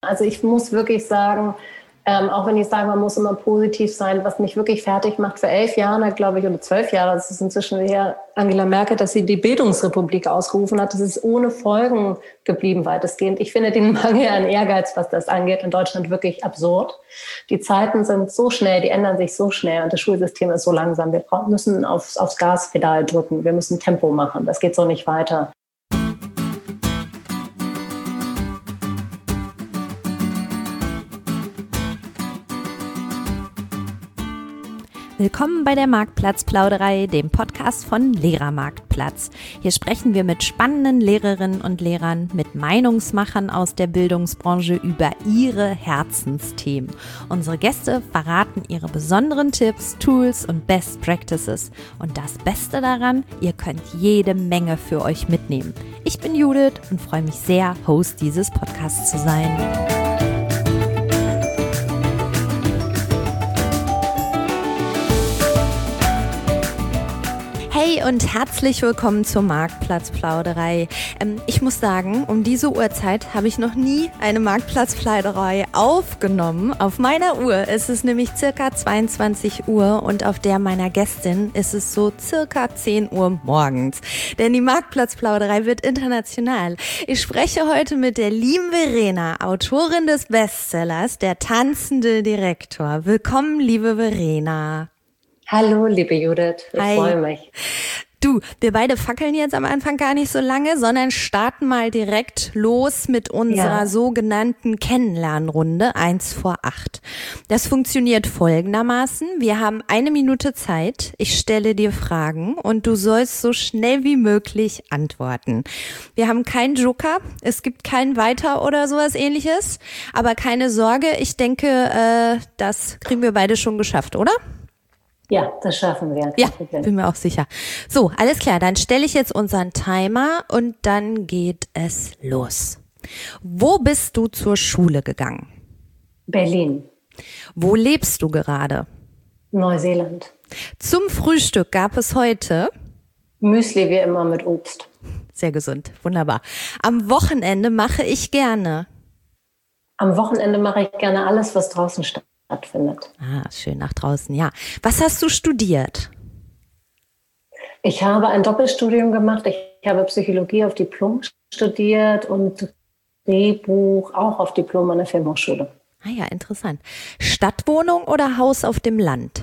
Also ich muss wirklich sagen, auch wenn ich sage, man muss immer positiv sein, was mich wirklich fertig macht. Vor 11 Jahren, glaube ich, oder 12 Jahre, das ist inzwischen her, Angela Merkel, dass sie die Bildungsrepublik ausgerufen hat. Das ist ohne Folgen geblieben weitestgehend. Ich finde den Mangel an Ehrgeiz, was das angeht, in Deutschland wirklich absurd. Die Zeiten sind so schnell, die ändern sich so schnell und das Schulsystem ist so langsam. Wir müssen aufs Gaspedal drücken, wir müssen Tempo machen. Das geht so nicht weiter. Willkommen bei der Marktplatzplauderei, dem Podcast von Lehrermarktplatz. Hier sprechen wir mit spannenden Lehrerinnen und Lehrern, mit Meinungsmachern aus der Bildungsbranche über ihre Herzensthemen. Unsere Gäste verraten ihre besonderen Tipps, Tools und Best Practices. Und das Beste daran, ihr könnt jede Menge für euch mitnehmen. Ich bin Judith und freue mich sehr, Host dieses Podcasts zu sein. Hey und herzlich willkommen zur Marktplatzplauderei. Ich muss sagen, um diese Uhrzeit habe ich noch nie eine Marktplatzplauderei aufgenommen. Auf meiner Uhr ist es nämlich circa 22 Uhr und auf der meiner Gästin ist es so circa 10 Uhr morgens. Denn die Marktplatzplauderei wird international. Ich spreche heute mit der lieben Verena, Autorin des Bestsellers Der tanzende Direktor. Willkommen, liebe Verena. Hallo, liebe Judith, ich freue mich. Du, wir beide fackeln jetzt am Anfang gar nicht so lange, sondern starten mal direkt los mit unserer sogenannten Kennenlernrunde 1 vor 8. Das funktioniert folgendermaßen. Wir haben 1 Minute Zeit. Ich stelle dir Fragen und du sollst so schnell wie möglich antworten. Wir haben keinen Joker, es gibt kein Weiter oder sowas Ähnliches. Aber keine Sorge, ich denke, das kriegen wir beide schon geschafft, oder? Ja, das schaffen wir. Ja, bin mir auch sicher. So, alles klar, dann stelle ich jetzt unseren Timer und dann geht es los. Wo bist du zur Schule gegangen? Berlin. Wo lebst du gerade? Neuseeland. Zum Frühstück gab es heute? Müsli wie immer mit Obst. Sehr gesund, wunderbar. Am Wochenende mache ich gerne? Am Wochenende mache ich gerne alles, was draußen stattfindet. Schön nach draußen, ja. Was hast du studiert? Ich habe ein Doppelstudium gemacht. Ich habe Psychologie auf Diplom studiert und Drehbuch auch auf Diplom an der Filmhochschule. Ah ja, interessant. Stadtwohnung oder Haus auf dem Land?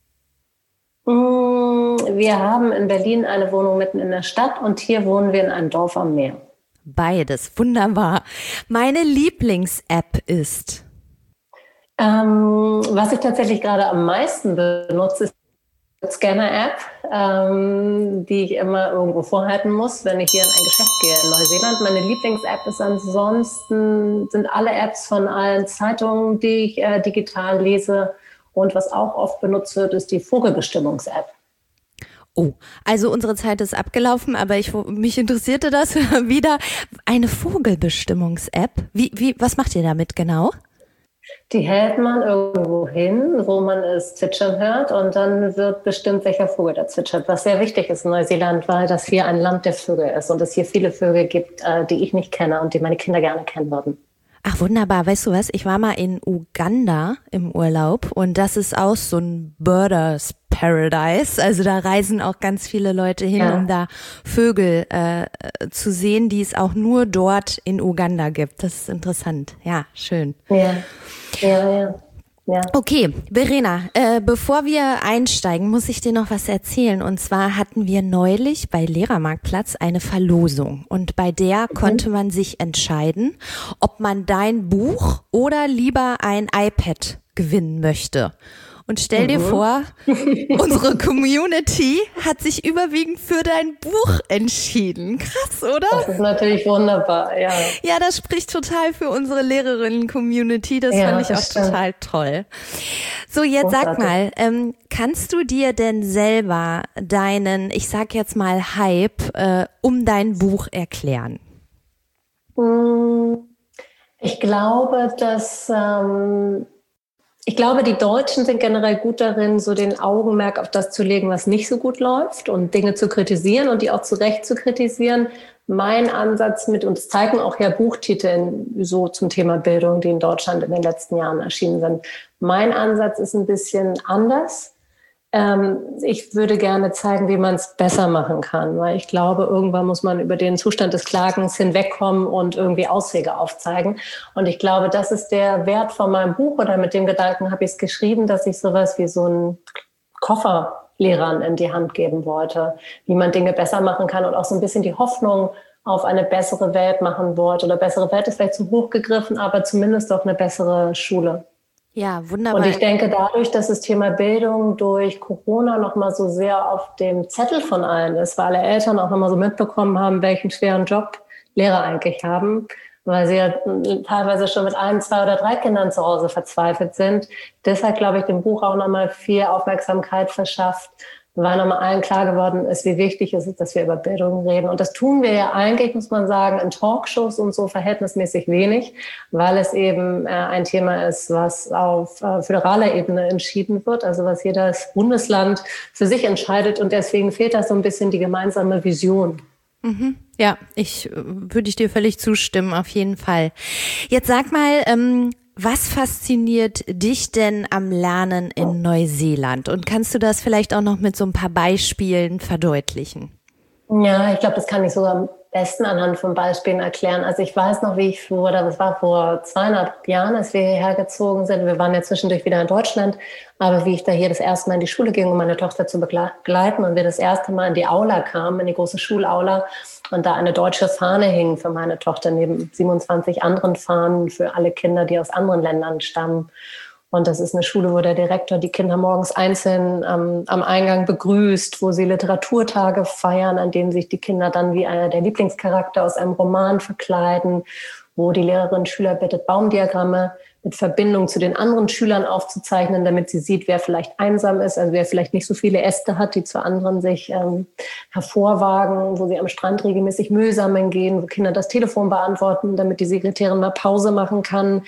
Wir haben in Berlin eine Wohnung mitten in der Stadt und hier wohnen wir in einem Dorf am Meer. Beides, wunderbar. Meine Lieblings-App ist? Was ich tatsächlich gerade am meisten benutze, ist die Scanner-App, die ich immer irgendwo vorhalten muss, wenn ich hier in ein Geschäft gehe in Neuseeland. Meine Lieblings-App ist ansonsten, sind alle Apps von allen Zeitungen, die ich digital lese. Und was auch oft benutzt wird, ist die Vogelbestimmungs-App. Oh, also unsere Zeit ist abgelaufen, aber mich interessierte das wieder. Eine Vogelbestimmungs-App. Was macht ihr damit genau? Die hält man irgendwo hin, wo man es zwitschern hört und dann wird bestimmt, welcher Vogel da zwitschert. Was sehr wichtig ist in Neuseeland, weil das hier ein Land der Vögel ist und es hier viele Vögel gibt, die ich nicht kenne und die meine Kinder gerne kennen würden. Ach, wunderbar. Weißt du was? Ich war mal in Uganda im Urlaub und das ist auch so ein Birders Paradise. Also da reisen auch ganz viele Leute hin, um da Vögel zu sehen, die es auch nur dort in Uganda gibt. Das ist interessant. Ja, schön. Ja. Okay, Verena, bevor wir einsteigen, muss ich dir noch was erzählen. Und zwar hatten wir neulich bei Lehrermarktplatz eine Verlosung. Und bei der konnte man sich entscheiden, ob man dein Buch oder lieber ein iPad gewinnen möchte. Und stell dir vor, unsere Community hat sich überwiegend für dein Buch entschieden. Krass, oder? Das ist natürlich wunderbar, ja. Ja, das spricht total für unsere Lehrerinnen-Community. Das fand ich auch total toll. So, jetzt sag mal, kannst du dir denn selber deinen, ich sag jetzt mal Hype, um dein Buch erklären? Ich glaube, dass Ich glaube, die Deutschen sind generell gut darin, so den Augenmerk auf das zu legen, was nicht so gut läuft und Dinge zu kritisieren und die auch zu Recht zu kritisieren. Mein Ansatz mit, und es zeigen auch ja Buchtitel so zum Thema Bildung, die in Deutschland in den letzten Jahren erschienen sind. Mein Ansatz ist ein bisschen anders. Ich würde gerne zeigen, wie man es besser machen kann, weil ich glaube, irgendwann muss man über den Zustand des Klagens hinwegkommen und irgendwie Auswege aufzeigen. Und ich glaube, das ist der Wert von meinem Buch, oder mit dem Gedanken habe ich es geschrieben, dass ich sowas wie so einen Koffer Lehrern in die Hand geben wollte, wie man Dinge besser machen kann und auch so ein bisschen die Hoffnung auf eine bessere Welt machen wollte. Oder bessere Welt ist vielleicht zu hoch gegriffen, aber zumindest auch eine bessere Schule. Ja, wunderbar. Und ich denke, dadurch, dass das Thema Bildung durch Corona nochmal so sehr auf dem Zettel von allen ist, weil alle Eltern auch nochmal so mitbekommen haben, welchen schweren Job Lehrer eigentlich haben, weil sie ja teilweise schon mit 1, 2 oder 3 Kindern zu Hause verzweifelt sind. Deshalb, glaube ich, dem Buch auch nochmal viel Aufmerksamkeit verschafft, weil nochmal allen klar geworden ist, wie wichtig es ist, dass wir über Bildung reden. Und das tun wir ja eigentlich, muss man sagen, in Talkshows und so verhältnismäßig wenig, weil es eben ein Thema ist, was auf föderaler Ebene entschieden wird, also was jedes Bundesland für sich entscheidet. Und deswegen fehlt da so ein bisschen die gemeinsame Vision. Mhm. Ja, würde ich dir völlig zustimmen, auf jeden Fall. Jetzt sag mal, was fasziniert dich denn am Lernen in Neuseeland? Und kannst du das vielleicht auch noch mit so ein paar Beispielen verdeutlichen? Ja, ich glaube, das kann ich sogar am besten anhand von Beispielen erklären. Also ich weiß noch, das war vor 2,5 Jahren, als wir hierher gezogen sind. Wir waren ja zwischendurch wieder in Deutschland, aber wie ich da hier das erste Mal in die Schule ging, um meine Tochter zu begleiten und wir das erste Mal in die Aula kamen, in die große Schulaula, und da eine deutsche Fahne hing für meine Tochter neben 27 anderen Fahnen für alle Kinder, die aus anderen Ländern stammen. Und das ist eine Schule, wo der Direktor die Kinder morgens einzeln am Eingang begrüßt, wo sie Literaturtage feiern, an denen sich die Kinder dann wie einer der Lieblingscharakter aus einem Roman verkleiden, wo die Lehrerin Schüler bittet, Baumdiagramme mit Verbindung zu den anderen Schülern aufzuzeichnen, damit sie sieht, wer vielleicht einsam ist, also wer vielleicht nicht so viele Äste hat, die zu anderen sich hervorwagen, wo sie am Strand regelmäßig Müll sammeln gehen, wo Kinder das Telefon beantworten, damit die Sekretärin mal Pause machen kann.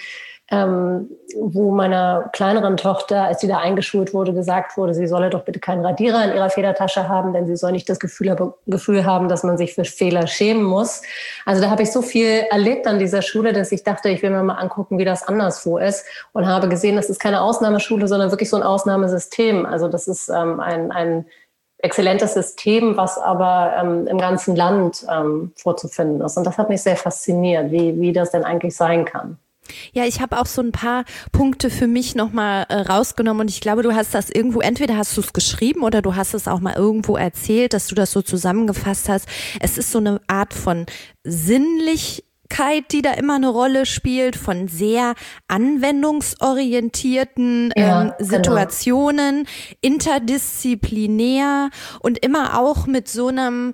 Wo meiner kleineren Tochter, als sie da eingeschult wurde, gesagt wurde, sie solle doch bitte keinen Radierer in ihrer Federtasche haben, denn sie soll nicht das Gefühl haben, dass man sich für Fehler schämen muss. Also da habe ich so viel erlebt an dieser Schule, dass ich dachte, ich will mir mal angucken, wie das anderswo ist, und habe gesehen, das ist keine Ausnahmeschule, sondern wirklich so ein Ausnahmesystem. Also das ist ein exzellentes System, was aber im ganzen Land vorzufinden ist. Und das hat mich sehr fasziniert, wie das denn eigentlich sein kann. Ja, ich habe auch so ein paar Punkte für mich nochmal rausgenommen, und ich glaube, du hast das irgendwo, entweder hast du es geschrieben oder du hast es auch mal irgendwo erzählt, dass du das so zusammengefasst hast. Es ist so eine Art von Sinnlichkeit, die da immer eine Rolle spielt, von sehr anwendungsorientierten Situationen, interdisziplinär und immer auch mit so einem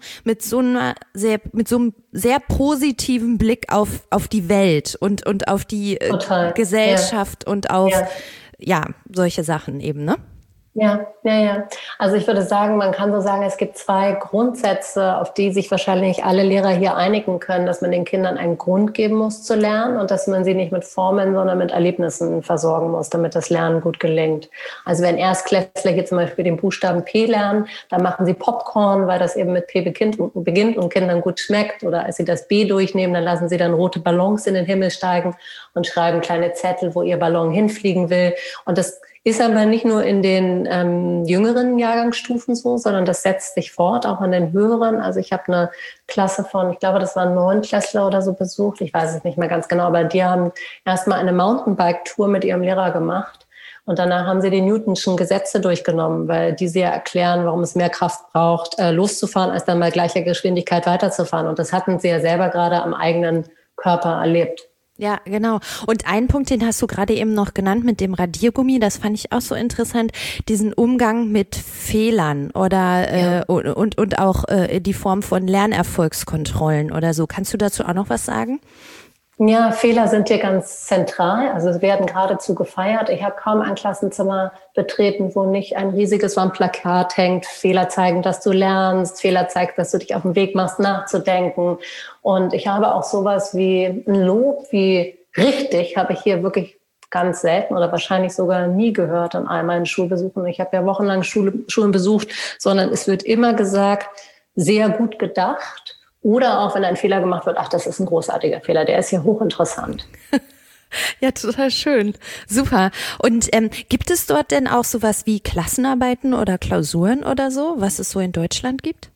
sehr positiven Blick auf die Welt und auf die Gesellschaft und auf solche Sachen eben, ne? Ja. Also ich würde sagen, man kann so sagen, es gibt 2 Grundsätze, auf die sich wahrscheinlich alle Lehrer hier einigen können, dass man den Kindern einen Grund geben muss zu lernen und dass man sie nicht mit Formeln, sondern mit Erlebnissen versorgen muss, damit das Lernen gut gelingt. Also wenn Erstklässler hier zum Beispiel den Buchstaben P lernen, dann machen sie Popcorn, weil das eben mit P beginnt und Kindern gut schmeckt. Oder als sie das B durchnehmen, dann lassen sie dann rote Ballons in den Himmel steigen und schreiben kleine Zettel, wo ihr Ballon hinfliegen will. Und das ist aber nicht nur in den jüngeren Jahrgangsstufen so, sondern das setzt sich fort, auch an den höheren. Also ich habe eine Klasse von, ich glaube, das waren 9-Klässler oder so besucht. Ich weiß es nicht mehr ganz genau, aber die haben erstmal eine Mountainbike-Tour mit ihrem Lehrer gemacht. Und danach haben sie die Newtonschen Gesetze durchgenommen, weil die sehr erklären, warum es mehr Kraft braucht, loszufahren, als dann bei gleicher Geschwindigkeit weiterzufahren. Und das hatten sie ja selber gerade am eigenen Körper erlebt. Ja, genau. Und einen Punkt, den hast du gerade eben noch genannt mit dem Radiergummi, das fand ich auch so interessant, diesen Umgang mit Fehlern oder und auch die Form von Lernerfolgskontrollen oder so. Kannst du dazu auch noch was sagen? Ja, Fehler sind hier ganz zentral. Also sie werden geradezu gefeiert. Ich habe kaum ein Klassenzimmer betreten, wo nicht ein riesiges Wandplakat hängt. Fehler zeigen, dass du lernst. Fehler zeigt, dass du dich auf den Weg machst, nachzudenken. Und ich habe auch sowas wie ein Lob, wie richtig, habe ich hier wirklich ganz selten oder wahrscheinlich sogar nie gehört an all meinen Schulbesuchen. Ich habe ja wochenlang Schulen besucht, sondern es wird immer gesagt, sehr gut gedacht. Oder auch wenn ein Fehler gemacht wird, ach, das ist ein großartiger Fehler, der ist ja hochinteressant. Ja, total schön. Super. Und gibt es dort denn auch sowas wie Klassenarbeiten oder Klausuren oder so, was es so in Deutschland gibt?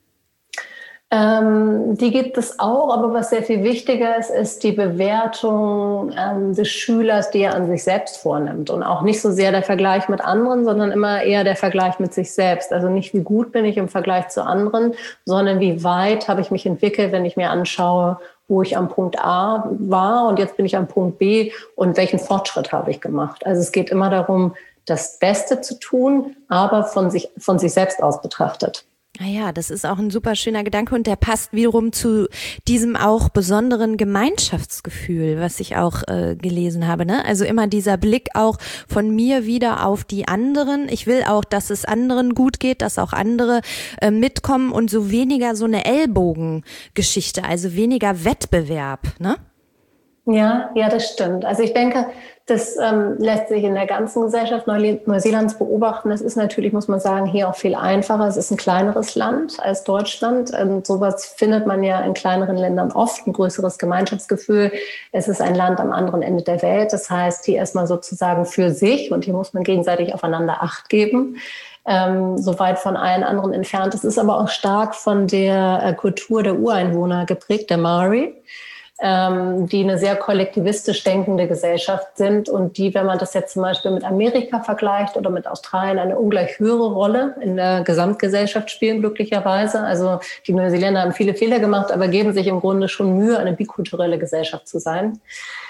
Die gibt es auch, aber was sehr viel wichtiger ist, ist die Bewertung des Schülers, die er an sich selbst vornimmt. Und auch nicht so sehr der Vergleich mit anderen, sondern immer eher der Vergleich mit sich selbst. Also nicht, wie gut bin ich im Vergleich zu anderen, sondern wie weit habe ich mich entwickelt, wenn ich mir anschaue, wo ich am Punkt A war und jetzt bin ich am Punkt B und welchen Fortschritt habe ich gemacht. Also es geht immer darum, das Beste zu tun, aber von sich selbst aus betrachtet. Naja, das ist auch ein super schöner Gedanke und der passt wiederum zu diesem auch besonderen Gemeinschaftsgefühl, was ich auch gelesen habe, ne? Also immer dieser Blick auch von mir wieder auf die anderen. Ich will auch, dass es anderen gut geht, dass auch andere mitkommen und so weniger so eine Ellbogengeschichte, also weniger Wettbewerb, ne? Ja, das stimmt. Also ich denke, das lässt sich in der ganzen Gesellschaft Neuseelands beobachten. Es ist natürlich, muss man sagen, hier auch viel einfacher. Es ist ein kleineres Land als Deutschland. Sowas findet man ja in kleineren Ländern oft, ein größeres Gemeinschaftsgefühl. Es ist ein Land am anderen Ende der Welt. Das heißt, hier erstmal sozusagen für sich und hier muss man gegenseitig aufeinander Acht geben. So weit von allen anderen entfernt. Es ist aber auch stark von der Kultur der Ureinwohner geprägt, der Maori, die eine sehr kollektivistisch denkende Gesellschaft sind und die, wenn man das jetzt zum Beispiel mit Amerika vergleicht oder mit Australien, eine ungleich höhere Rolle in der Gesamtgesellschaft spielen, glücklicherweise. Also die Neuseeländer haben viele Fehler gemacht, aber geben sich im Grunde schon Mühe, eine bikulturelle Gesellschaft zu sein.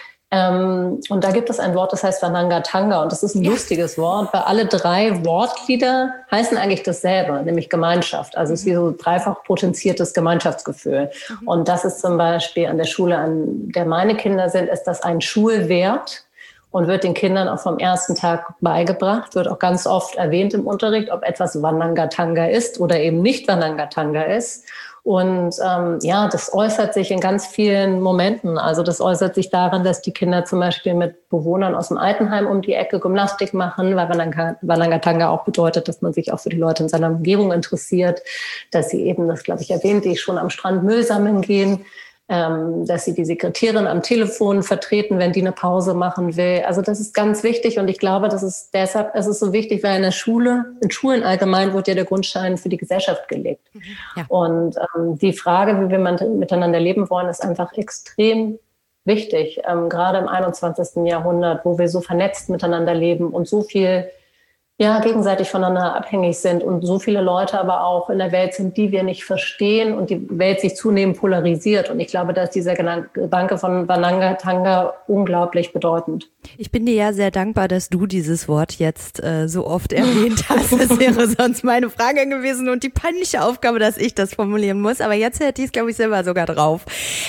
Und da gibt es ein Wort, das heißt Wanangatanga und das ist ein lustiges Wort, weil alle 3 Wortglieder heißen eigentlich dasselbe, nämlich Gemeinschaft. Also es ist wie so dreifach potenziertes Gemeinschaftsgefühl. Und das ist zum Beispiel an der Schule, an der meine Kinder sind, ist das ein Schulwert und wird den Kindern auch vom ersten Tag beigebracht, wird auch ganz oft erwähnt im Unterricht, ob etwas Wanangatanga ist oder eben nicht Wanangatanga ist. Und das äußert sich in ganz vielen Momenten. Also das äußert sich darin, dass die Kinder zum Beispiel mit Bewohnern aus dem Altenheim um die Ecke Gymnastik machen, weil Wanangatanga auch bedeutet, dass man sich auch für die Leute in seiner Umgebung interessiert, dass sie eben, das glaube ich erwähnt, die schon am Strand Müll sammeln gehen, dass sie die Sekretärin am Telefon vertreten, wenn die eine Pause machen will. Also das ist ganz wichtig und ich glaube, das ist deshalb, es ist so wichtig, weil in Schulen allgemein wird ja der Grundstein für die Gesellschaft gelegt. Ja. Und die Frage, wie wir miteinander leben wollen, ist einfach extrem wichtig, gerade im 21. Jahrhundert, wo wir so vernetzt miteinander leben und so viel gegenseitig voneinander abhängig sind und so viele Leute aber auch in der Welt sind, die wir nicht verstehen und die Welt sich zunehmend polarisiert. Und ich glaube, da ist dieser Gedanke von Wanangatanga unglaublich bedeutend. Ich bin dir ja sehr dankbar, dass du dieses Wort jetzt so oft erwähnt hast. Das wäre sonst meine Frage gewesen und die peinliche Aufgabe, dass ich das formulieren muss. Aber jetzt hätte ich es, glaube ich, selber sogar drauf.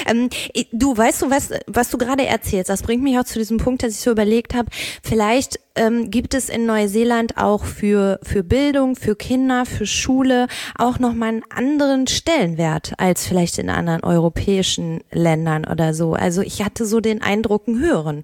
Du weißt, was du gerade erzählst, das bringt mich auch zu diesem Punkt, dass ich so überlegt habe, vielleicht gibt es in Neuseeland auch für Bildung, für Kinder, für Schule auch nochmal einen anderen Stellenwert als vielleicht in anderen europäischen Ländern oder so. Also ich hatte so den Eindruck, einen höheren.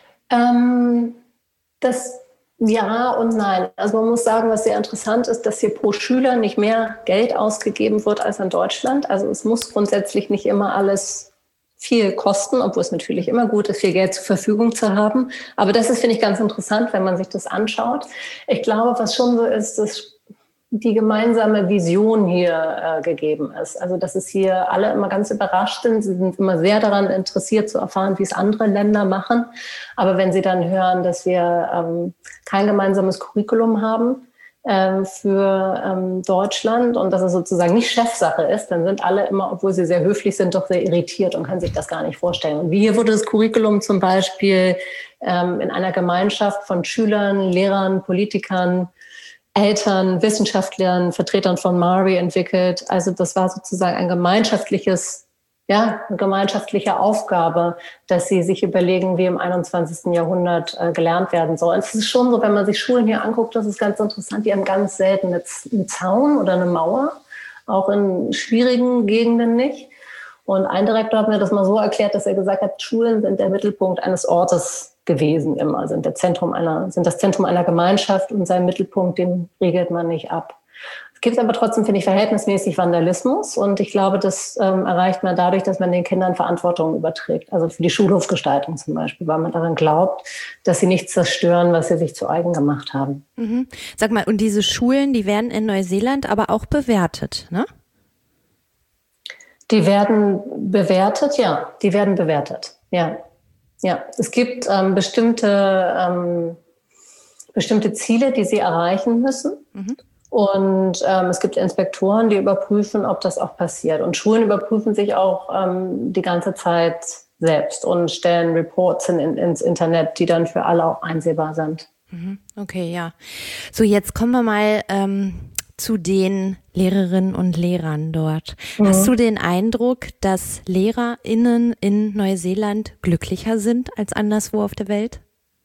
Das ja und nein. Also man muss sagen, was sehr interessant ist, dass hier pro Schüler nicht mehr Geld ausgegeben wird als in Deutschland. Also es muss grundsätzlich nicht immer alles viel kosten, obwohl es natürlich immer gut ist, viel Geld zur Verfügung zu haben. Aber das ist, finde ich, ganz interessant, wenn man sich das anschaut. Ich glaube, was schon so ist, dass die gemeinsame Vision hier gegeben ist. Also dass es hier alle immer ganz überrascht sind. Sie sind immer sehr daran interessiert zu erfahren, wie es andere Länder machen. Aber wenn sie dann hören, dass wir kein gemeinsames Curriculum haben, für Deutschland und dass es sozusagen nicht Chefsache ist, dann sind alle immer, obwohl sie sehr höflich sind, doch sehr irritiert und können sich das gar nicht vorstellen. Und wie hier wurde das Curriculum zum Beispiel in einer Gemeinschaft von Schülern, Lehrern, Politikern, Eltern, Wissenschaftlern, Vertretern von Maori entwickelt. Also das war sozusagen eine gemeinschaftliche Aufgabe, dass sie sich überlegen, wie im 21. Jahrhundert gelernt werden soll. Und es ist schon so, wenn man sich Schulen hier anguckt, das ist ganz interessant, die haben ganz selten einen Zaun oder eine Mauer, auch in schwierigen Gegenden nicht. Und ein Direktor hat mir das mal so erklärt, dass er gesagt hat, Schulen sind der Mittelpunkt eines Ortes gewesen immer, sind das Zentrum einer Gemeinschaft und seinen Mittelpunkt, den regelt man nicht ab. Es gibt aber trotzdem, finde ich, verhältnismäßig Vandalismus und ich glaube, das erreicht man dadurch, dass man den Kindern Verantwortung überträgt. Also für die Schulhofgestaltung zum Beispiel, weil man daran glaubt, dass sie nichts zerstören, was sie sich zu eigen gemacht haben. Mhm. Sag mal, und diese Schulen, die werden in Neuseeland aber auch bewertet, ne? Die werden bewertet, ja. Die werden bewertet, ja. Ja, es gibt bestimmte Ziele, die sie erreichen müssen. Mhm. Und es gibt Inspektoren, die überprüfen, ob das auch passiert. Und Schulen überprüfen sich auch die ganze Zeit selbst und stellen Reports ins Internet, die dann für alle auch einsehbar sind. Okay, ja. So, jetzt kommen wir mal zu den Lehrerinnen und Lehrern dort. Hast du den Eindruck, dass LehrerInnen in Neuseeland glücklicher sind als anderswo auf der Welt?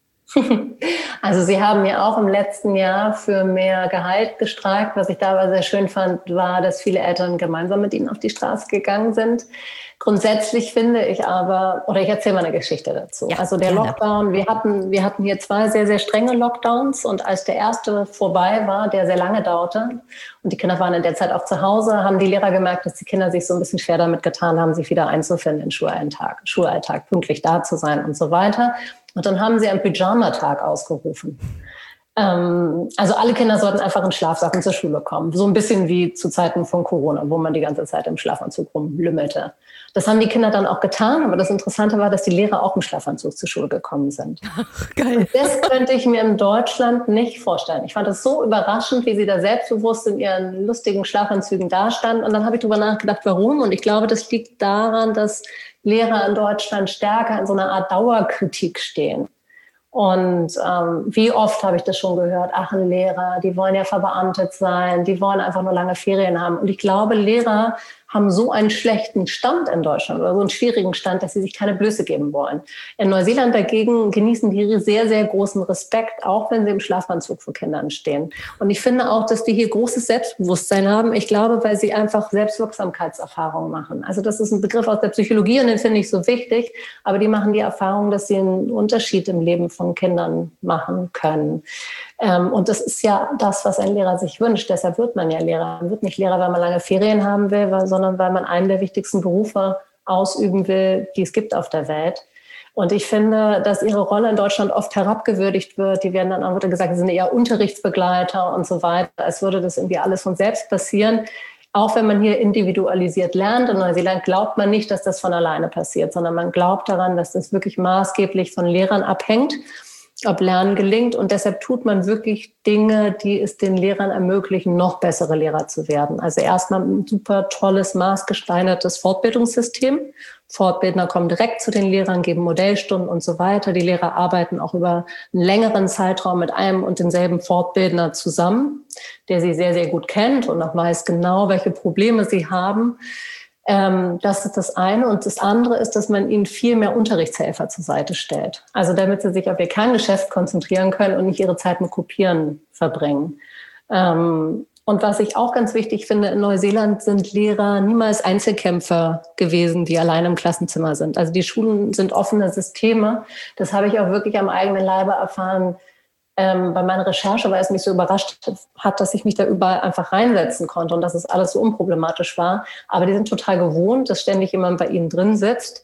Also sie haben ja auch im letzten Jahr für mehr Gehalt gestreikt. Was ich dabei sehr schön fand, war, dass viele Eltern gemeinsam mit ihnen auf die Straße gegangen sind. Grundsätzlich finde ich aber, oder ich erzähle mal eine Geschichte dazu. Ja, also der gerne. Lockdown, wir hatten hier 2 sehr, sehr strenge Lockdowns und als der erste vorbei war, der sehr lange dauerte und die Kinder waren in der Zeit auch zu Hause, haben die Lehrer gemerkt, dass die Kinder sich so ein bisschen schwer damit getan haben, sich wieder einzufinden in Schulalltag, pünktlich da zu sein und so weiter. Und dann haben sie einen Pyjama-Tag ausgerufen. Also alle Kinder sollten einfach in Schlafsacken zur Schule kommen. So ein bisschen wie zu Zeiten von Corona, wo man die ganze Zeit im Schlafanzug rumlümmelte. Das haben die Kinder dann auch getan, aber das Interessante war, dass die Lehrer auch im Schlafanzug zur Schule gekommen sind. Ach, geil. Und das könnte ich mir in Deutschland nicht vorstellen. Ich fand das so überraschend, wie sie da selbstbewusst in ihren lustigen Schlafanzügen dastanden. Und dann habe ich darüber nachgedacht, warum. Und ich glaube, das liegt daran, dass Lehrer in Deutschland stärker in so einer Art Dauerkritik stehen. Und wie oft habe ich das schon gehört, ach, ein Lehrer, die wollen ja verbeamtet sein, die wollen einfach nur lange Ferien haben. Und ich glaube, Lehrer haben so einen schlechten Stand in Deutschland oder so einen schwierigen Stand, dass sie sich keine Blöße geben wollen. In Neuseeland dagegen genießen die sehr, sehr großen Respekt, auch wenn sie im Schlafanzug vor Kindern stehen. Und ich finde auch, dass die hier großes Selbstbewusstsein haben. Ich glaube, weil sie einfach Selbstwirksamkeitserfahrungen machen. Also das ist ein Begriff aus der Psychologie und den finde ich so wichtig. Aber die machen die Erfahrung, dass sie einen Unterschied im Leben von Kindern machen können. Und das ist ja das, was ein Lehrer sich wünscht. Deshalb wird man ja Lehrer. Man wird nicht Lehrer, weil man lange Ferien haben will, sondern weil man einen der wichtigsten Berufe ausüben will, die es gibt auf der Welt. Und ich finde, dass ihre Rolle in Deutschland oft herabgewürdigt wird. Die werden dann auch wieder gesagt, sie sind eher Unterrichtsbegleiter und so weiter. Als würde das irgendwie alles von selbst passieren. Auch wenn man hier individualisiert lernt in Neuseeland, glaubt man nicht, dass das von alleine passiert, sondern man glaubt daran, dass das wirklich maßgeblich von Lehrern abhängt, ob Lernen gelingt. Und deshalb tut man wirklich Dinge, die es den Lehrern ermöglichen, noch bessere Lehrer zu werden. Also erstmal ein super tolles, maßgeschneidertes Fortbildungssystem. Fortbildner kommen direkt zu den Lehrern, geben Modellstunden und so weiter. Die Lehrer arbeiten auch über einen längeren Zeitraum mit einem und denselben Fortbildner zusammen, der sie sehr, sehr gut kennt und auch weiß genau, welche Probleme sie haben. Das ist das eine. Und das andere ist, dass man ihnen viel mehr Unterrichtshelfer zur Seite stellt. Also damit sie sich auf ihr Kerngeschäft konzentrieren können und nicht ihre Zeit mit Kopieren verbringen. Und was ich auch ganz wichtig finde, in Neuseeland sind Lehrer niemals Einzelkämpfer gewesen, die allein im Klassenzimmer sind. Also die Schulen sind offene Systeme. Das habe ich auch wirklich am eigenen Leibe erfahren, bei meiner Recherche, weil es mich so überrascht hat, dass ich mich da überall einfach reinsetzen konnte und dass es alles so unproblematisch war. Aber die sind total gewohnt, dass ständig jemand bei ihnen drin sitzt,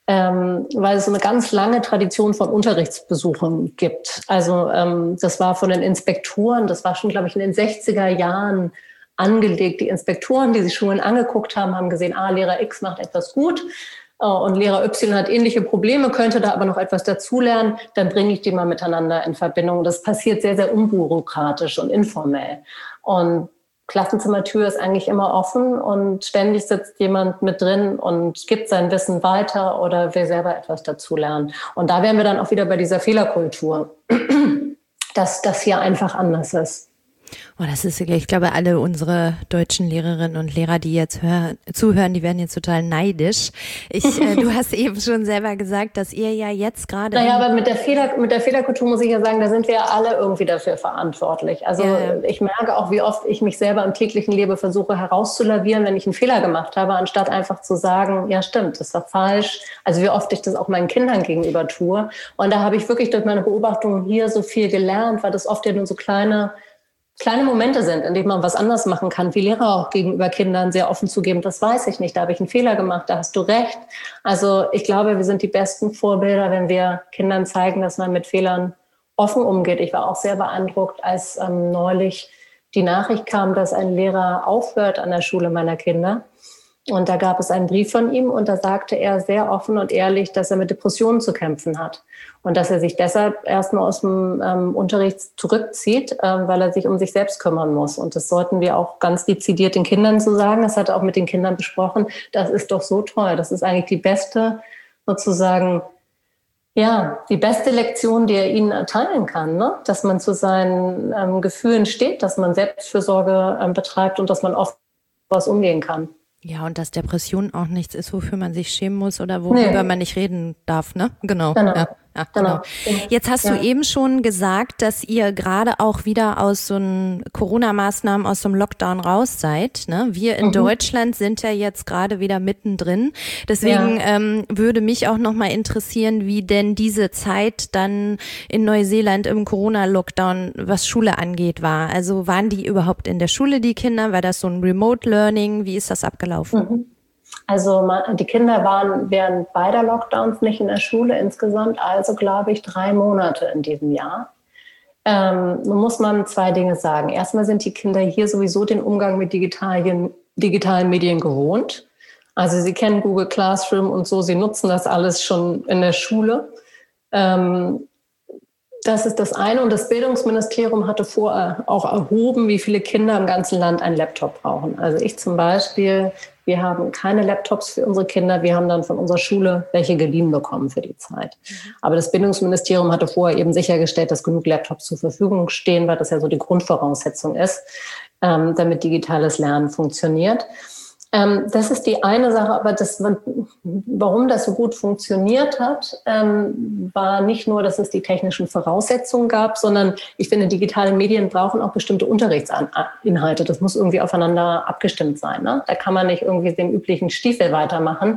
weil es so eine ganz lange Tradition von Unterrichtsbesuchen gibt. Also das war von den Inspektoren, das war schon, glaube ich, in den 60er Jahren angelegt. Die Inspektoren, die sich Schulen angeguckt haben, haben gesehen, Lehrer X macht etwas gut. Und Lehrer Y hat ähnliche Probleme, könnte da aber noch etwas dazulernen, dann bringe ich die mal miteinander in Verbindung. Das passiert sehr, sehr unbürokratisch und informell. Und Klassenzimmertür ist eigentlich immer offen und ständig sitzt jemand mit drin und gibt sein Wissen weiter oder will selber etwas dazulernen. Und da wären wir dann auch wieder bei dieser Fehlerkultur, dass das hier einfach anders ist. Oh, das ist, ich glaube, alle unsere deutschen Lehrerinnen und Lehrer, die jetzt zuhören, die werden jetzt total neidisch. Du hast eben schon selber gesagt, dass ihr ja jetzt gerade... Naja, aber mit der Fehlerkultur muss ich ja sagen, da sind wir ja alle irgendwie dafür verantwortlich. Also ich merke auch, wie oft ich mich selber im täglichen Leben versuche herauszulavieren, wenn ich einen Fehler gemacht habe, anstatt einfach zu sagen, ja stimmt, das war falsch. Also wie oft ich das auch meinen Kindern gegenüber tue. Und da habe ich wirklich durch meine Beobachtungen hier so viel gelernt, weil das oft ja nur so kleine Momente sind, in denen man was anders machen kann, wie Lehrer auch gegenüber Kindern sehr offen zugeben, das weiß ich nicht, da habe ich einen Fehler gemacht, da hast du recht. Also ich glaube, wir sind die besten Vorbilder, wenn wir Kindern zeigen, dass man mit Fehlern offen umgeht. Ich war auch sehr beeindruckt, als neulich die Nachricht kam, dass ein Lehrer aufhört an der Schule meiner Kinder. Und da gab es einen Brief von ihm und da sagte er sehr offen und ehrlich, dass er mit Depressionen zu kämpfen hat und dass er sich deshalb erstmal aus dem Unterricht zurückzieht, weil er sich um sich selbst kümmern muss. Und das sollten wir auch ganz dezidiert den Kindern so sagen. Das hat er auch mit den Kindern besprochen. Das ist doch so toll. Das ist eigentlich die beste, sozusagen, ja, die beste Lektion, die er ihnen erteilen kann, ne? Dass man zu seinen Gefühlen steht, dass man Selbstfürsorge betreibt und dass man oft was umgehen kann. Ja, und dass Depression auch nichts ist, wofür man sich schämen muss oder worüber man nicht reden darf, ne? Genau. Ja, genau. Jetzt hast du eben schon gesagt, dass ihr gerade auch wieder aus so einem Corona-Maßnahmen, aus so einem Lockdown raus seid, ne? Wir in Deutschland sind ja jetzt gerade wieder mittendrin. Deswegen würde mich auch nochmal interessieren, wie denn diese Zeit dann in Neuseeland im Corona-Lockdown, was Schule angeht, war. Also waren die überhaupt in der Schule, die Kinder? War das so ein Remote-Learning? Wie ist das abgelaufen? Also die Kinder waren während beider Lockdowns nicht in der Schule insgesamt, also glaube ich 3 Monate in diesem Jahr. Nun muss man 2 Dinge sagen. Erstmal sind die Kinder hier sowieso den Umgang mit digitalen Medien gewohnt. Also sie kennen Google Classroom und so, sie nutzen das alles schon in der Schule. Das ist das eine. Und das Bildungsministerium hatte vorher auch erhoben, wie viele Kinder im ganzen Land einen Laptop brauchen. Also ich zum Beispiel, wir haben keine Laptops für unsere Kinder. Wir haben dann von unserer Schule welche geliehen bekommen für die Zeit. Aber das Bildungsministerium hatte vorher eben sichergestellt, dass genug Laptops zur Verfügung stehen, weil das ja so die Grundvoraussetzung ist, damit digitales Lernen funktioniert. Das ist die eine Sache, aber warum das so gut funktioniert hat, war nicht nur, dass es die technischen Voraussetzungen gab, sondern ich finde, digitale Medien brauchen auch bestimmte Unterrichtsinhalte. Das muss irgendwie aufeinander abgestimmt sein, ne? Da kann man nicht irgendwie den üblichen Stiefel weitermachen.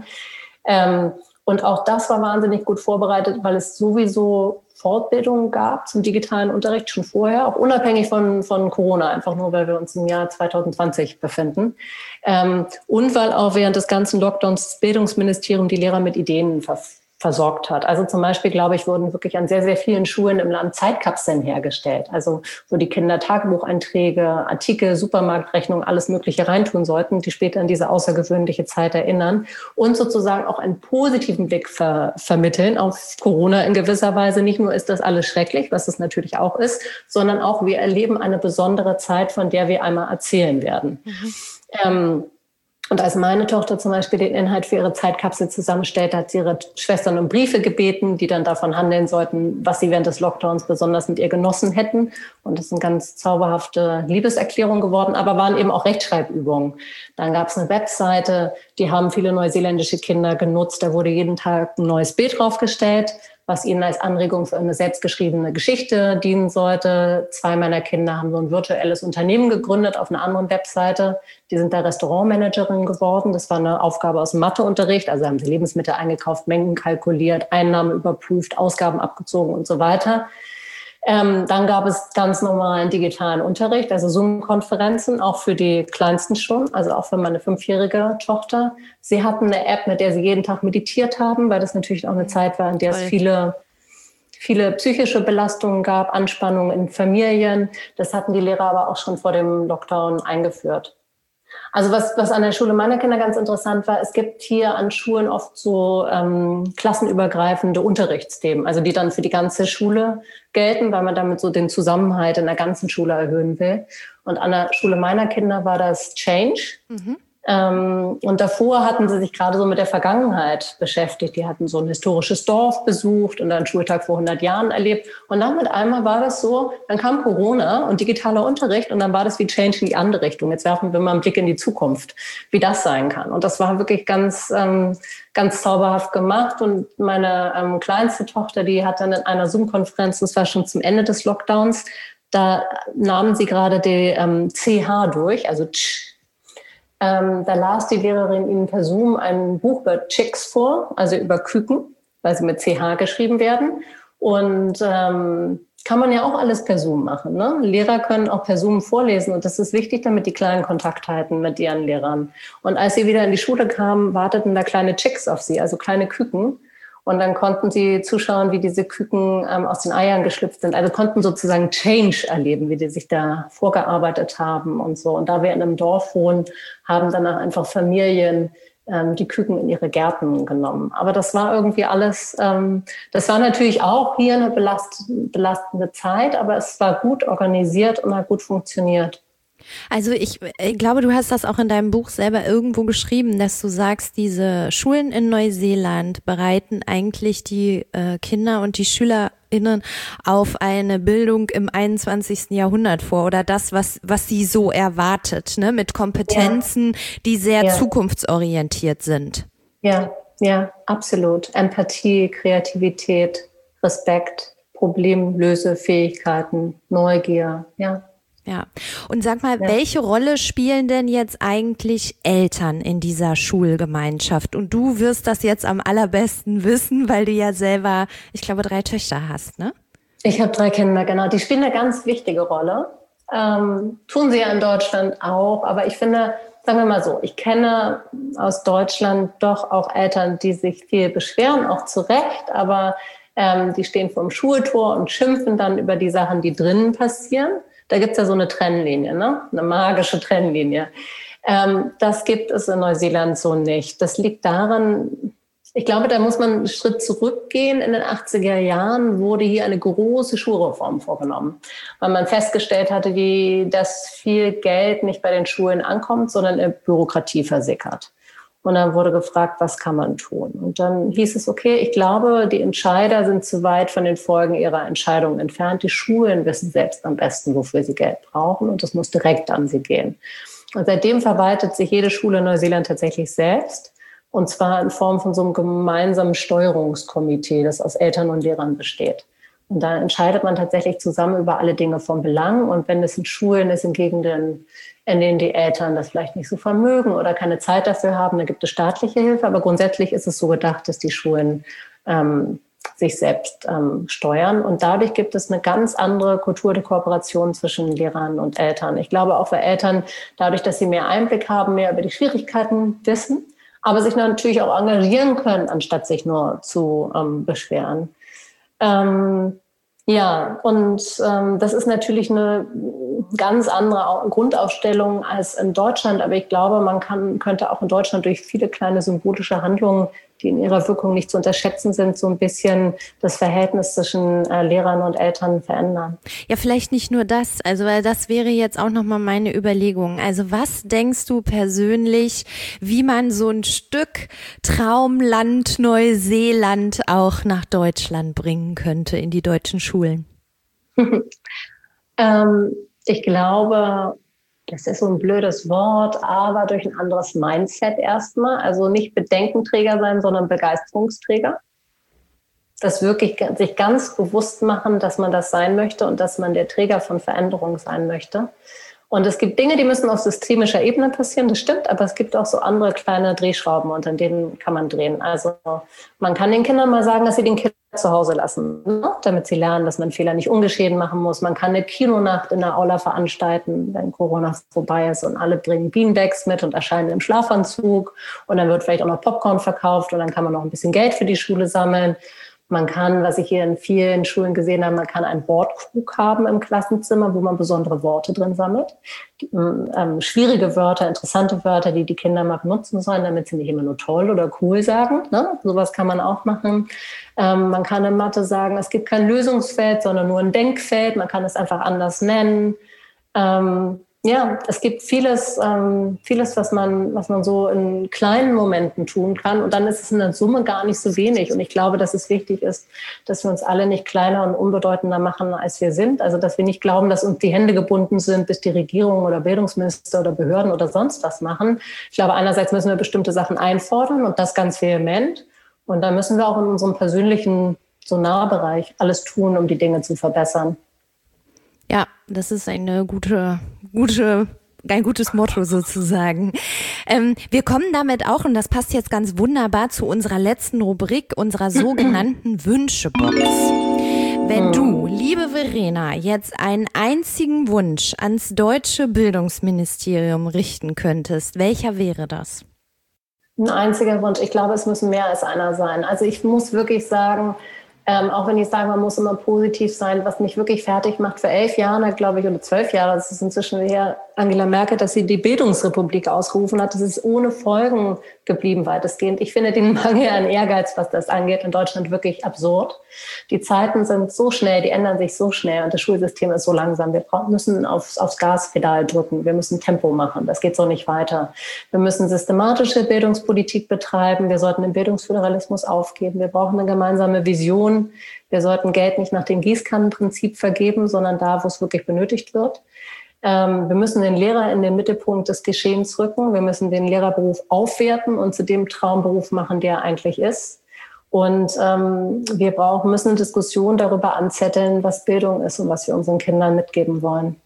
Und auch das war wahnsinnig gut vorbereitet, weil es sowieso Fortbildungen gab zum digitalen Unterricht schon vorher, auch unabhängig von Corona, einfach nur, weil wir uns im Jahr 2020 befinden. Und weil auch während des ganzen Lockdowns das Bildungsministerium die Lehrer mit Ideen versorgt hat. Also zum Beispiel, glaube ich, wurden wirklich an sehr, sehr vielen Schulen im Land Zeitkapseln hergestellt. Also wo die Kinder Tagebucheinträge, Artikel, Supermarktrechnungen, alles Mögliche reintun sollten, die später an diese außergewöhnliche Zeit erinnern und sozusagen auch einen positiven Blick vermitteln auf Corona in gewisser Weise. Nicht nur ist das alles schrecklich, was es natürlich auch ist, sondern auch wir erleben eine besondere Zeit, von der wir einmal erzählen werden. Und als meine Tochter zum Beispiel den Inhalt für ihre Zeitkapsel zusammenstellt, hat sie ihre Schwestern um Briefe gebeten, die dann davon handeln sollten, was sie während des Lockdowns besonders mit ihr genossen hätten. Und das sind ganz zauberhafte Liebeserklärungen geworden, aber waren eben auch Rechtschreibübungen. Dann gab es eine Webseite, die haben viele neuseeländische Kinder genutzt. Da wurde jeden Tag ein neues Bild draufgestellt, was ihnen als Anregung für eine selbstgeschriebene Geschichte dienen sollte. 2 meiner Kinder haben so ein virtuelles Unternehmen gegründet auf einer anderen Webseite. Die sind da Restaurantmanagerin geworden. Das war eine Aufgabe aus dem Matheunterricht. Also haben sie Lebensmittel eingekauft, Mengen kalkuliert, Einnahmen überprüft, Ausgaben abgezogen und so weiter. Dann gab es ganz normalen digitalen Unterricht, also Zoom-Konferenzen, auch für die Kleinsten schon, also auch für meine 5-jährige Tochter. Sie hatten eine App, mit der sie jeden Tag meditiert haben, weil das natürlich auch eine Zeit war, in der es viele psychische Belastungen gab, Anspannungen in Familien. Das hatten die Lehrer aber auch schon vor dem Lockdown eingeführt. Also was an der Schule meiner Kinder ganz interessant war, es gibt hier an Schulen oft so klassenübergreifende Unterrichtsthemen, also die dann für die ganze Schule gelten, weil man damit so den Zusammenhalt in der ganzen Schule erhöhen will. Und an der Schule meiner Kinder war das Change. Und davor hatten sie sich gerade so mit der Vergangenheit beschäftigt. Die hatten so ein historisches Dorf besucht und einen Schultag vor 100 Jahren erlebt. Und dann mit einmal war das so, dann kam Corona und digitaler Unterricht und dann war das wie Change in die andere Richtung. Jetzt werfen wir mal einen Blick in die Zukunft, wie das sein kann. Und das war wirklich ganz zauberhaft gemacht. Und meine kleinste Tochter, die hat dann in einer Zoom-Konferenz, das war schon zum Ende des Lockdowns, da nahmen sie gerade die CH durch, also da las die Lehrerin ihnen per Zoom ein Buch über Chicks vor, also über Küken, weil sie mit CH geschrieben werden. Und kann man ja auch alles per Zoom machen. Ne? Lehrer können auch per Zoom vorlesen und das ist wichtig, damit die Kleinen Kontakt halten mit ihren Lehrern. Und als sie wieder in die Schule kamen, warteten da kleine Chicks auf sie, also kleine Küken. Und dann konnten sie zuschauen, wie diese Küken aus den Eiern geschlüpft sind. Also konnten sozusagen Change erleben, wie die sich da vorgearbeitet haben und so. Und da wir in einem Dorf wohnen, haben danach einfach Familien die Küken in ihre Gärten genommen. Aber das war irgendwie alles, das war natürlich auch hier eine belastende Zeit, aber es war gut organisiert und hat gut funktioniert. Also ich glaube, du hast das auch in deinem Buch selber irgendwo geschrieben, dass du sagst, diese Schulen in Neuseeland bereiten eigentlich die Kinder und die SchülerInnen auf eine Bildung im 21. Jahrhundert vor oder das, was sie so erwartet, ne, mit Kompetenzen, die sehr zukunftsorientiert sind. Ja, absolut. Empathie, Kreativität, Respekt, Problemlösefähigkeiten, Neugier, Ja, und sag mal, welche Rolle spielen denn jetzt eigentlich Eltern in dieser Schulgemeinschaft? Und du wirst das jetzt am allerbesten wissen, weil du ja selber, ich glaube, 3 Töchter hast, ne? Ich habe 3 Kinder, genau. Die spielen eine ganz wichtige Rolle. Tun sie ja in Deutschland auch. Aber ich finde, sagen wir mal so, ich kenne aus Deutschland doch auch Eltern, die sich viel beschweren, auch zu Recht. Aber die stehen vor dem Schultor und schimpfen dann über die Sachen, die drinnen passieren. Da gibt's ja so eine Trennlinie, ne? Eine magische Trennlinie. Das gibt es in Neuseeland so nicht. Das liegt daran, ich glaube, da muss man einen Schritt zurückgehen. In den 80er Jahren wurde hier eine große Schulreform vorgenommen, weil man festgestellt hatte, dass viel Geld nicht bei den Schulen ankommt, sondern in Bürokratie versickert. Und dann wurde gefragt, was kann man tun? Und dann hieß es, okay, ich glaube, die Entscheider sind zu weit von den Folgen ihrer Entscheidungen entfernt. Die Schulen wissen selbst am besten, wofür sie Geld brauchen. Und das muss direkt an sie gehen. Und seitdem verwaltet sich jede Schule in Neuseeland tatsächlich selbst. Und zwar in Form von so einem gemeinsamen Steuerungskomitee, das aus Eltern und Lehrern besteht. Und da entscheidet man tatsächlich zusammen über alle Dinge von Belang. Und wenn es in Schulen ist, in Gegenden, in denen die Eltern das vielleicht nicht so vermögen oder keine Zeit dafür haben, dann gibt es staatliche Hilfe. Aber grundsätzlich ist es so gedacht, dass die Schulen sich selbst steuern. Und dadurch gibt es eine ganz andere Kultur der Kooperation zwischen Lehrern und Eltern. Ich glaube auch für Eltern, dadurch, dass sie mehr Einblick haben, mehr über die Schwierigkeiten wissen, aber sich natürlich auch engagieren können, anstatt sich nur zu beschweren. Das ist natürlich eine ganz andere Grundaufstellung als in Deutschland. Aber ich glaube, man könnte auch in Deutschland durch viele kleine symbolische Handlungen, die in ihrer Wirkung nicht zu unterschätzen sind, so ein bisschen das Verhältnis zwischen Lehrern und Eltern verändern. Ja, vielleicht nicht nur das. Also, weil das wäre jetzt auch nochmal meine Überlegung. Also, was denkst du persönlich, wie man so ein Stück Traumland Neuseeland auch nach Deutschland bringen könnte, in die deutschen Schulen? Ich glaube, das ist so ein blödes Wort, aber durch ein anderes Mindset erstmal. Also nicht Bedenkenträger sein, sondern Begeisterungsträger. Das wirklich sich ganz bewusst machen, dass man das sein möchte und dass man der Träger von Veränderung sein möchte. Und es gibt Dinge, die müssen auf systemischer Ebene passieren, das stimmt, aber es gibt auch so andere kleine Drehschrauben und an denen kann man drehen. Also man kann den Kindern mal sagen, dass sie den Kindern zu Hause lassen, ne? Damit sie lernen, dass man Fehler nicht ungeschehen machen muss. Man kann eine Kinonacht in der Aula veranstalten, wenn Corona vorbei ist und alle bringen Beanbags mit und erscheinen im Schlafanzug und dann wird vielleicht auch noch Popcorn verkauft und dann kann man noch ein bisschen Geld für die Schule sammeln. Man kann, was ich hier in vielen Schulen gesehen habe, man kann einen Wortkrug haben im Klassenzimmer, wo man besondere Worte drin sammelt. Schwierige Wörter, interessante Wörter, die die Kinder mal benutzen sollen, damit sie nicht immer nur toll oder cool sagen. Ne? Sowas kann man auch machen. Man kann in Mathe sagen, es gibt kein Lösungsfeld, sondern nur ein Denkfeld. Man kann es einfach anders nennen. Ja, es gibt vieles, was man so in kleinen Momenten tun kann. Und dann ist es in der Summe gar nicht so wenig. Und ich glaube, dass es wichtig ist, dass wir uns alle nicht kleiner und unbedeutender machen, als wir sind. Also, dass wir nicht glauben, dass uns die Hände gebunden sind, bis die Regierung oder Bildungsminister oder Behörden oder sonst was machen. Ich glaube, einerseits müssen wir bestimmte Sachen einfordern und das ganz vehement. Und dann müssen wir auch in unserem persönlichen so Nahbereich alles tun, um die Dinge zu verbessern. Ja, das ist ein gutes Motto sozusagen. Wir kommen damit auch, und das passt jetzt ganz wunderbar zu unserer letzten Rubrik, unserer sogenannten Wünschebox. Wenn du, liebe Verena, jetzt einen einzigen Wunsch ans deutsche Bildungsministerium richten könntest, welcher wäre das? Ein einziger Wunsch. Ich glaube, es müssen mehr als einer sein. Also ich muss wirklich sagen, auch wenn ich sage, man muss immer positiv sein, was mich wirklich fertig macht. Vor 11 Jahren, glaube ich, oder 12 Jahre, das ist inzwischen her, Angela Merkel, dass sie die Bildungsrepublik ausgerufen hat. Das ist ohne Folgen geblieben weitestgehend. Ich finde den Mangel an Ehrgeiz, was das angeht, in Deutschland wirklich absurd. Die Zeiten sind so schnell, die ändern sich so schnell und das Schulsystem ist so langsam. Wir müssen aufs Gaspedal drücken. Wir müssen Tempo machen. Das geht so nicht weiter. Wir müssen systematische Bildungspolitik betreiben. Wir sollten den Bildungsföderalismus aufgeben. Wir brauchen eine gemeinsame Vision. Wir sollten Geld nicht nach dem Gießkannenprinzip vergeben, sondern da, wo es wirklich benötigt wird. Wir müssen den Lehrer in den Mittelpunkt des Geschehens rücken. Wir müssen den Lehrerberuf aufwerten und zu dem Traumberuf machen, der er eigentlich ist. Und wir müssen eine Diskussion darüber anzetteln, was Bildung ist und was wir unseren Kindern mitgeben wollen.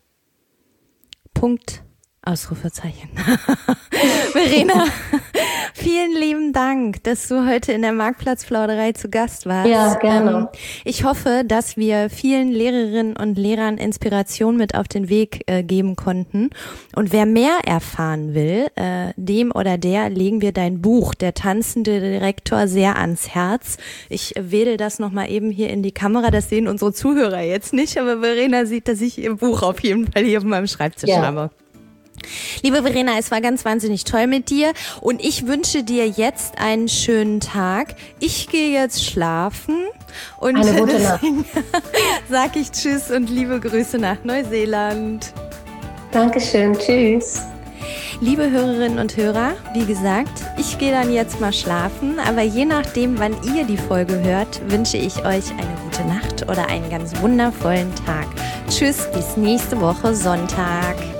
Punkt. Ausrufezeichen. Verena, vielen lieben Dank, dass du heute in der Marktplatzplauderei zu Gast warst. Ja, gerne. Ich hoffe, dass wir vielen Lehrerinnen und Lehrern Inspiration mit auf den Weg geben konnten. Und wer mehr erfahren will, dem oder der legen wir dein Buch, Der tanzende Direktor, sehr ans Herz. Ich wedel das nochmal eben hier in die Kamera. Das sehen unsere Zuhörer jetzt nicht, aber Verena sieht, dass ich ihr Buch auf jeden Fall hier auf meinem Schreibtisch habe. Liebe Verena, es war ganz wahnsinnig toll mit dir und ich wünsche dir jetzt einen schönen Tag. Ich gehe jetzt schlafen und eine gute Nacht. Sag ich Tschüss und liebe Grüße nach Neuseeland. Dankeschön, tschüss. Liebe Hörerinnen und Hörer, wie gesagt, ich gehe dann jetzt mal schlafen, aber je nachdem, wann ihr die Folge hört, wünsche ich euch eine gute Nacht oder einen ganz wundervollen Tag. Tschüss, bis nächste Woche Sonntag.